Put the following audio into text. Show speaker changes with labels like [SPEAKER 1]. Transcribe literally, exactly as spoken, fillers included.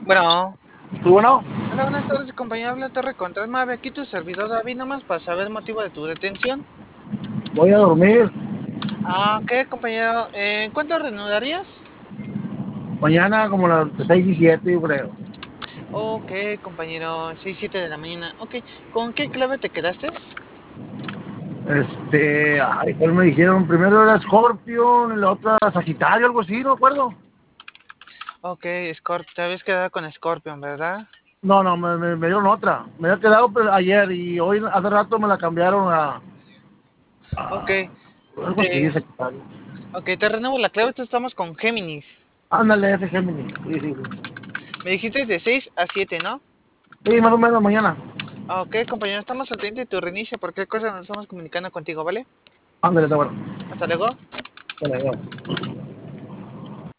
[SPEAKER 1] Bueno,
[SPEAKER 2] ¿Tú bueno?
[SPEAKER 1] hola, buenas tardes, compañero. Habla Torre Contras Mave. Aquí tu servidor David, nomás para saber el motivo de tu detención.
[SPEAKER 2] Voy a dormir.
[SPEAKER 1] Ah, ok, compañero. Eh, ¿en cuánto reanudarías?
[SPEAKER 2] Mañana como las seis y siete, yo creo.
[SPEAKER 1] Ok, compañero, seis siete de la mañana. Ok, ¿con qué clave te quedaste?
[SPEAKER 2] Este, ay, ¿cuál me dijeron? Primero era Scorpion, y la otra Sagitario, algo así, no me acuerdo.
[SPEAKER 1] Ok, Scorp te habías quedado con Scorpion, ¿verdad?
[SPEAKER 2] No, no, me, me, me dieron otra. Me había quedado pues, ayer y hoy hace rato me la cambiaron a,
[SPEAKER 1] Ok,
[SPEAKER 2] a algo así,
[SPEAKER 1] te,
[SPEAKER 2] Sagitario.
[SPEAKER 1] ok, te renuevo la clave. Entonces estamos con Géminis.
[SPEAKER 2] Ándale, ese Gemini. Sí, sí, sí.
[SPEAKER 1] Me dijiste de seis a siete, ¿no?
[SPEAKER 2] Sí, más o menos mañana.
[SPEAKER 1] Ok, compañero, estamos al pendiente de tu reinicio. Por qué cosa nos estamos comunicando contigo, ¿vale?
[SPEAKER 2] Ándale, está bueno.
[SPEAKER 1] Hasta luego.
[SPEAKER 2] Ándale, ya.